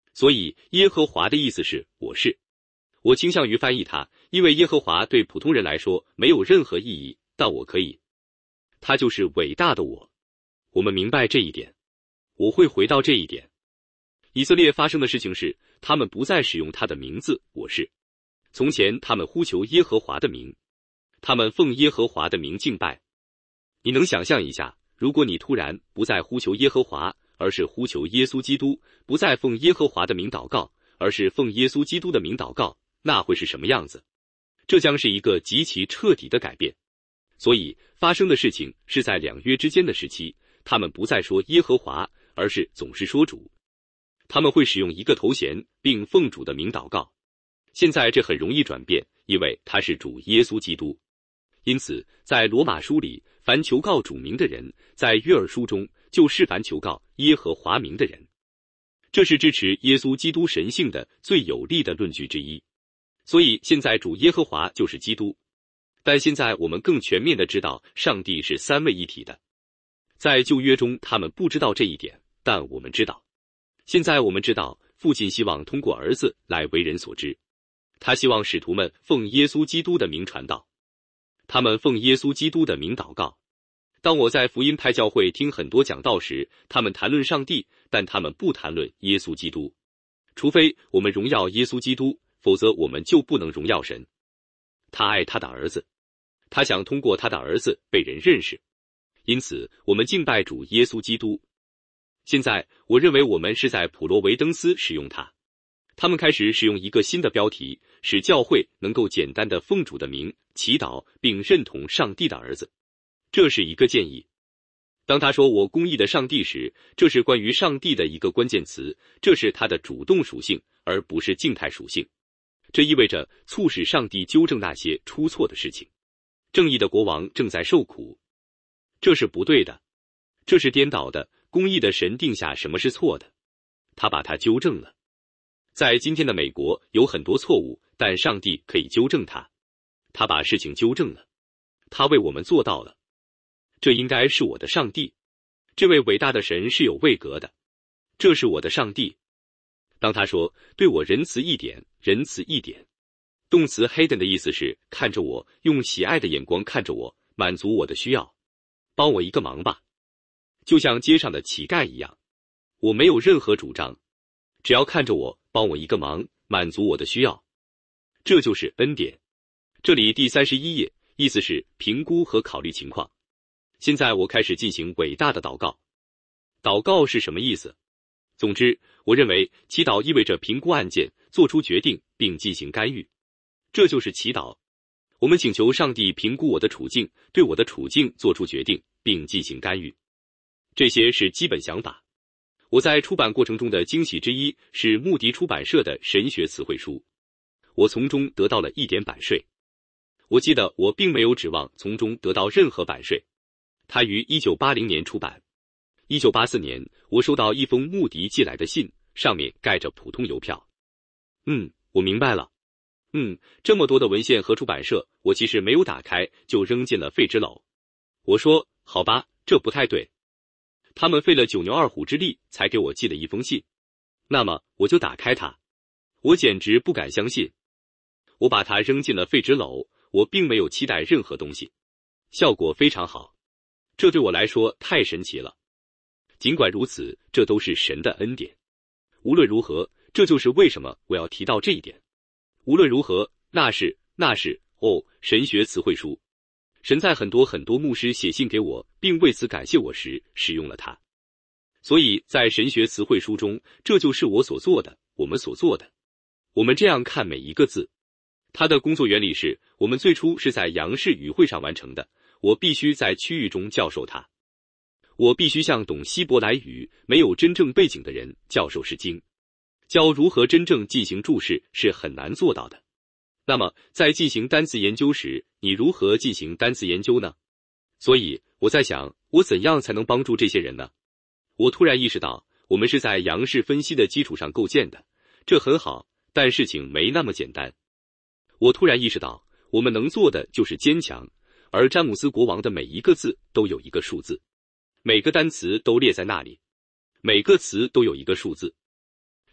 所以耶和华的意思是我是。我倾向于翻译它，因为耶和华对普通人来说没有任何意义，但我可以。他就是伟大的我。我们明白这一点。我会回到这一点。以色列发生的事情是，他们不再使用他的名字我是。从前他们呼求耶和华的名，他们奉耶和华的名敬拜。你能想象一下，如果你突然不再呼求耶和华，而是呼求耶稣基督，不再奉耶和华的名祷告，而是奉耶稣基督的名祷告，那会是什么样子？这将是一个极其彻底的改变。所以发生的事情是在两约之间的时期，他们不再说耶和华，而是总是说主。他们会使用一个头衔，并奉主的名祷告。现在这很容易转变，因为他是主耶稣基督。因此在罗马书里，凡求告主名的人，在约珥书中就是凡求告耶和华名的人。这是支持耶稣基督神性的最有力的论据之一。所以现在主耶和华就是基督。但现在我们更全面地知道上帝是三位一体的。在旧约中他们不知道这一点，但我们知道。现在我们知道父亲希望通过儿子来为人所知。他希望使徒们奉耶稣基督的名传道，他们奉耶稣基督的名祷告。当我在福音派教会听很多讲道时，他们谈论上帝，但他们不谈论耶稣基督。除非我们荣耀耶稣基督，否则我们就不能荣耀神。他爱他的儿子，他想通过他的儿子被人认识，因此我们敬拜主耶稣基督。现在我认为我们是在普罗维登斯使用它。他们开始使用一个新的标题，使教会能够简单的奉主的名祈祷并认同上帝的儿子。这是一个建议。当他说我公义的上帝时，这是关于上帝的一个关键词，这是他的主动属性，而不是静态属性。这意味着促使上帝纠正那些出错的事情。正义的国王正在受苦，这是不对的，这是颠倒的。公义的神定下什么是错的，他把它纠正了。在今天的美国有很多错误，但上帝可以纠正它。他把事情纠正了，他为我们做到了。这应该是我的上帝。这位伟大的神是有位格的。这是我的上帝。当他说对我仁慈一点，仁慈一点，动词 hayden 的意思是看着我，用喜爱的眼光看着我，满足我的需要。帮我一个忙吧，就像街上的乞丐一样。我没有任何主张，只要看着我，帮我一个忙，满足我的需要。这就是恩典。这里第三十一页，意思是评估和考虑情况。现在我开始进行伟大的祷告。祷告是什么意思？总之，我认为祈祷意味着评估案件，做出决定并进行干预。这就是祈祷。我们请求上帝评估我的处境，对我的处境做出决定并进行干预。这些是基本想法。我在出版过程中的惊喜之一是穆迪出版社的神学词汇书，我从中得到了一点版税。我记得我并没有指望从中得到任何版税。它于一九八零年出版。一九八四年，我收到一封穆迪寄来的信，上面盖着普通邮票。嗯，我明白了。嗯，这么多的文献和出版社，我其实没有打开就扔进了废纸篓。我说，好吧，这不太对。他们费了九牛二虎之力才给我寄了一封信，那么我就打开它。我简直不敢相信。我把它扔进了废纸篓，我并没有期待任何东西。效果非常好，这对我来说太神奇了。尽管如此，这都是神的恩典。无论如何，这就是为什么我要提到这一点。无论如何，那是那是哦，神学词汇书。神在很多很多牧师写信给我，并为此感谢我时使用了它。所以在神学词汇书中，这就是我所做的，我们所做的。我们这样看每一个字。它的工作原理是，我们最初是在杨氏语会上完成的，我必须在区域中教授它。我必须向懂希伯来语、没有真正背景的人教授诗经。教如何真正进行注释是很难做到的。那么在进行单词研究时，你如何进行单词研究呢？所以我在想，我怎样才能帮助这些人呢？我突然意识到，我们是在杨氏分析的基础上构建的，这很好，但事情没那么简单。我突然意识到，我们能做的就是坚强，而詹姆斯国王的每一个字都有一个数字，每个单词都列在那里，每个词都有一个数字。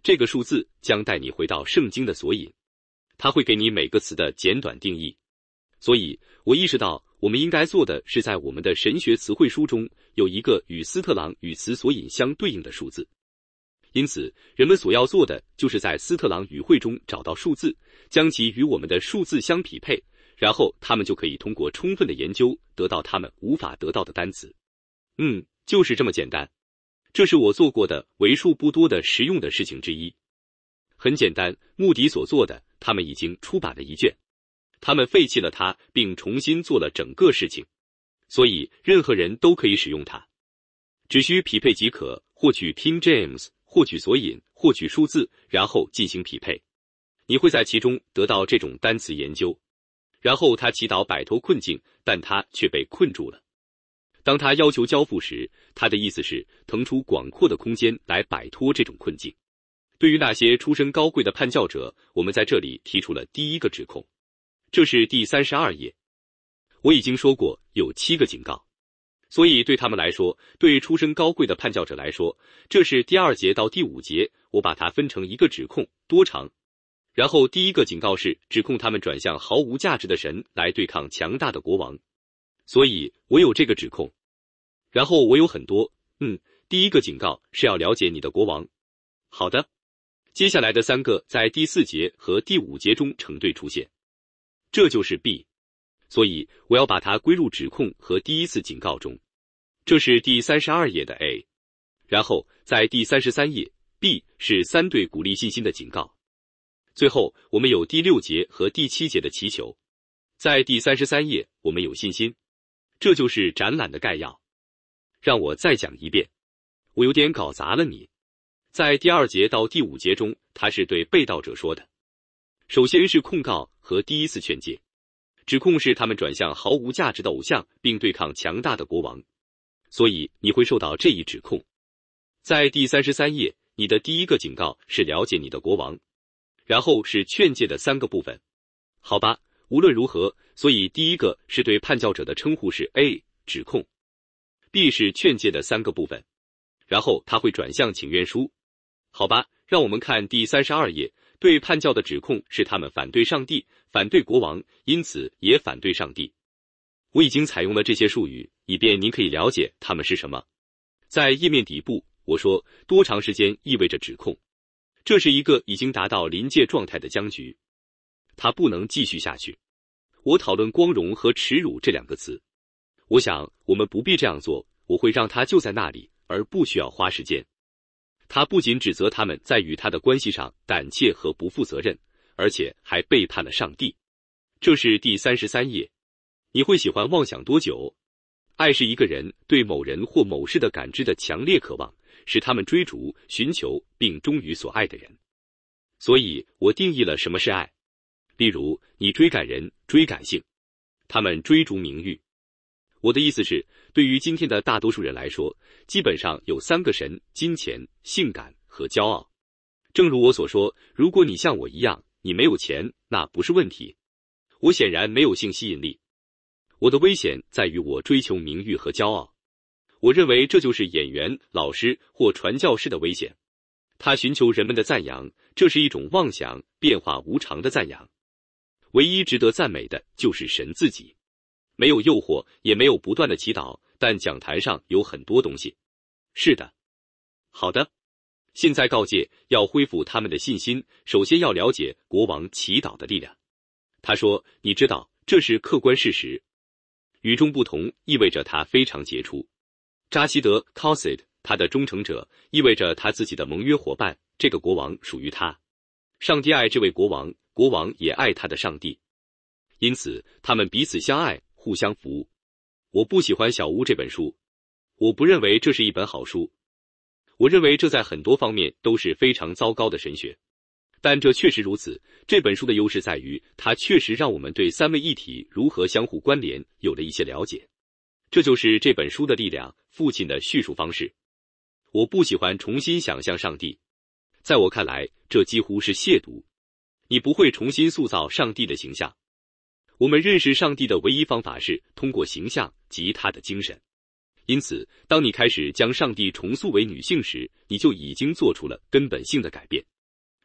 这个数字将带你回到圣经的索引，它会给你每个词的简短定义。所以我意识到我们应该做的是在我们的神学词汇书中有一个与斯特朗语词索引相对应的数字。因此人们所要做的就是在斯特朗语汇中找到数字，将其与我们的数字相匹配，然后他们就可以通过充分的研究得到他们无法得到的单词。嗯，就是这么简单。这是我做过的为数不多的实用的事情之一。很简单，穆迪所做的，他们已经出版了一卷，他们废弃了它并重新做了整个事情，所以任何人都可以使用它，只需匹配即可，获取 King James， 获取索引，获取数字，然后进行匹配。你会在其中得到这种单词研究。然后他祈祷摆脱困境，但他却被困住了。当他要求交付时，他的意思是腾出广阔的空间来摆脱这种困境。对于那些出身高贵的叛教者，我们在这里提出了第一个指控。这是第三十二页。我已经说过有七个警告，所以对他们来说，对出身高贵的叛教者来说，这是第二节到第五节，我把它分成一个指控，多长。然后第一个警告是指控他们转向毫无价值的神来对抗强大的国王，所以我有这个指控。然后我有很多，嗯，第一个警告是要了解你的国王。好的，接下来的三个在第四节和第五节中成对出现，这就是 B， 所以我要把它归入指控和第一次警告中。这是第三十二页的 A， 然后在第三十三页 B 是三对鼓励信心的警告。最后我们有第六节和第七节的祈求。在第三十三页我们有信心，这就是展览的概要。让我再讲一遍，我有点搞砸了你。在第二节到第五节中，他是对被盗者说的。首先是控告和第一次劝诫，指控是他们转向毫无价值的偶像，并对抗强大的国王，所以你会受到这一指控。在第三十三页，你的第一个警告是了解你的国王，然后是劝诫的三个部分。好吧，无论如何，所以第一个是对叛教者的称呼是 A， 指控。B 是劝诫的三个部分，然后他会转向请愿书。好吧，让我们看第三十二页，对叛教的指控是他们反对上帝，反对国王，因此也反对上帝。我已经采用了这些术语，以便您可以了解它们是什么。在页面底部，我说多长时间意味着指控。这是一个已经达到临界状态的僵局，它不能继续下去。我讨论光荣和耻辱这两个词，我想我们不必这样做，我会让它就在那里，而不需要花时间。他不仅指责他们在与他的关系上胆怯和不负责任，而且还背叛了上帝。这是第三十三页。你会喜欢妄想多久？爱是一个人对某人或某事的感知的强烈渴望，使他们追逐、寻求并忠于所爱的人。所以我定义了什么是爱。例如，你追赶人，追感性，他们追逐名誉。我的意思是，对于今天的大多数人来说，基本上有三个神：金钱、性感和骄傲。正如我所说，如果你像我一样，你没有钱，那不是问题。我显然没有性吸引力。我的危险在于我追求名誉和骄傲。我认为这就是演员、老师或传教士的危险。他寻求人们的赞扬，这是一种妄想、变化无常的赞扬。唯一值得赞美的就是神自己。没有诱惑，也没有不断的祈祷，但讲坛上有很多东西。是的。好的。现在告诫要恢复他们的信心，首先要了解国王祈祷的力量。他说，你知道，这是客观事实。与众不同意味着他非常杰出。扎西德 Cossid 他的忠诚者意味着他自己的盟约伙伴，这个国王属于他。上帝爱这位国王，国王也爱他的上帝。因此他们彼此相爱，互相服务。我不喜欢小屋这本书，我不认为这是一本好书。我认为这在很多方面都是非常糟糕的神学，但这确实如此。这本书的优势在于，它确实让我们对三位一体如何相互关联有了一些了解。这就是这本书的力量。父亲的叙述方式。我不喜欢重新想象上帝，在我看来，这几乎是亵渎。你不会重新塑造上帝的形象。我们认识上帝的唯一方法是通过形象及他的精神。因此，当你开始将上帝重塑为女性时，你就已经做出了根本性的改变。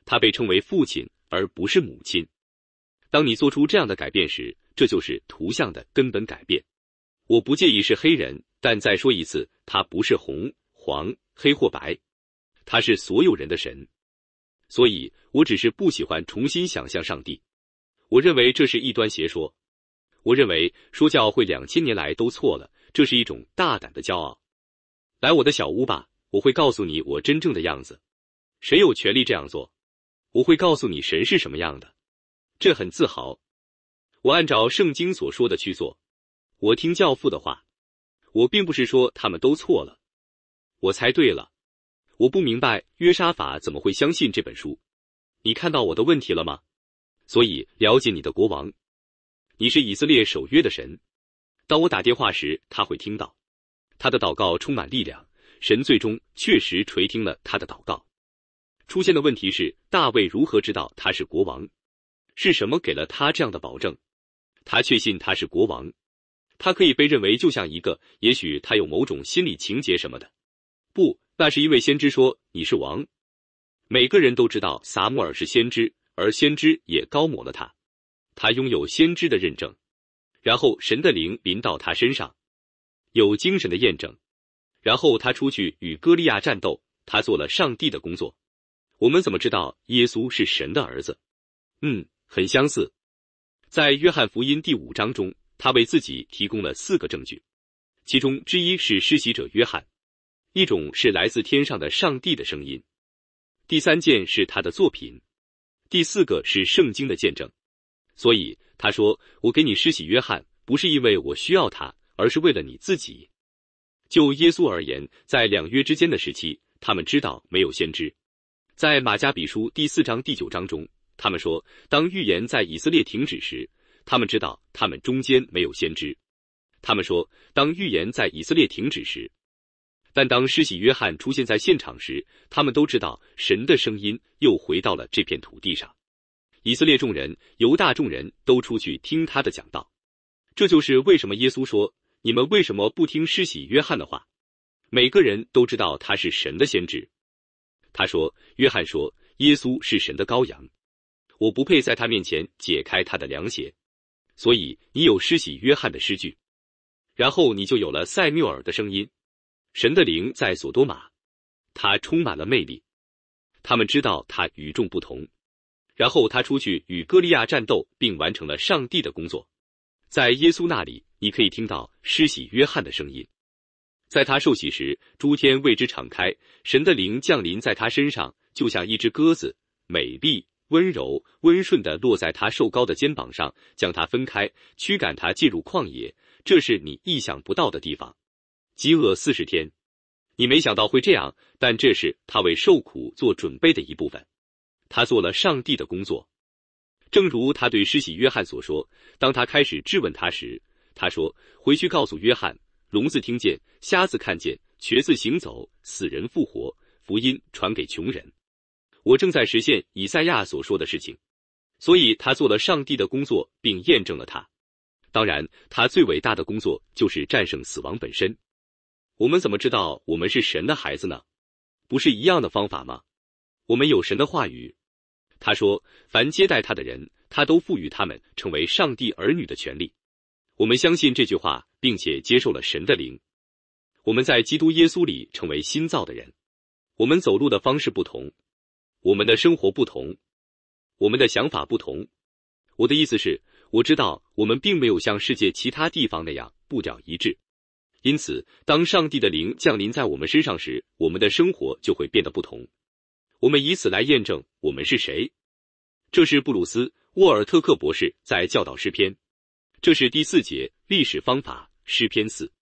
他被称为父亲而不是母亲。当你做出这样的改变时，这就是图像的根本改变。我不介意是黑人，但再说一次，他不是红、黄、黑或白，他是所有人的神。所以我只是不喜欢重新想象上帝。我认为这是异端邪说。我认为说教会两千年来都错了，这是一种大胆的骄傲。来我的小屋吧，我会告诉你我真正的样子。谁有权利这样做？我会告诉你神是什么样的。这很自豪。我按照圣经所说的去做。我听教父的话。我并不是说他们都错了。我猜对了。我不明白约沙法怎么会相信这本书。你看到我的问题了吗？所以了解你的国王。你是以色列守约的神。当我打电话时，他会听到。他的祷告充满力量，神最终确实垂听了他的祷告。出现的问题是，大卫如何知道他是国王？是什么给了他这样的保证？他确信他是国王。他可以被认为就像一个，也许他有某种心理情节什么的。不，那是因为先知说你是王。每个人都知道撒母耳是先知，而先知也高抹了他。他拥有先知的认证，然后神的灵临到他身上，有精神的验证。然后他出去与歌利亚战斗，他做了上帝的工作。我们怎么知道耶稣是神的儿子？嗯，很相似。在约翰福音第五章中，他为自己提供了四个证据，其中之一是施洗者约翰，一种是来自天上的上帝的声音，第三件是他的作品，第四个是圣经的见证。所以他说，我给你施洗约翰，不是因为我需要他，而是为了你自己。就耶稣而言，在两约之间的时期，他们知道没有先知。在马加比书第四章第九章中，他们说，当预言在以色列停止时，他们知道他们中间没有先知。他们说，当预言在以色列停止时，但当施洗约翰出现在现场时，他们都知道神的声音又回到了这片土地上。以色列众人、犹大众人都出去听他的讲道。这就是为什么耶稣说，你们为什么不听施洗约翰的话？每个人都知道他是神的先知。他说，约翰说，耶稣是神的羔羊，我不配在他面前解开他的凉鞋。所以你有施洗约翰的诗句，然后你就有了塞缪尔的声音。神的灵在索多玛，他充满了魅力。他们知道他与众不同。然后他出去与歌利亚战斗，并完成了上帝的工作。在耶稣那里，你可以听到施洗约翰的声音。在他受洗时，诸天为之敞开，神的灵降临在他身上，就像一只鸽子，美丽、温柔、温顺地落在他瘦高的肩膀上，将他分开，驱赶他进入旷野。这是你意想不到的地方。饥饿四十天，你没想到会这样，但这是他为受苦做准备的一部分。他做了上帝的工作。正如他对施洗约翰所说，当他开始质问他时，他说，回去告诉约翰，聋子听见，瞎子看见，瘸子行走，死人复活，福音传给穷人。我正在实现以赛亚所说的事情。所以他做了上帝的工作，并验证了他。当然，他最伟大的工作就是战胜死亡本身。我们怎么知道我们是神的孩子呢？不是一样的方法吗？我们有神的话语。他说，凡接待他的人，他都赋予他们成为上帝儿女的权利。我们相信这句话，并且接受了神的灵。我们在基督耶稣里成为新造的人。我们走路的方式不同，我们的生活不同，我们的想法不同。我的意思是，我知道我们并没有像世界其他地方那样步调一致。因此，当上帝的灵降临在我们身上时，我们的生活就会变得不同。我们以此来验证我们是谁。这是布鲁斯·沃尔特克博士在教导诗篇。这是第四节历史方法诗篇四。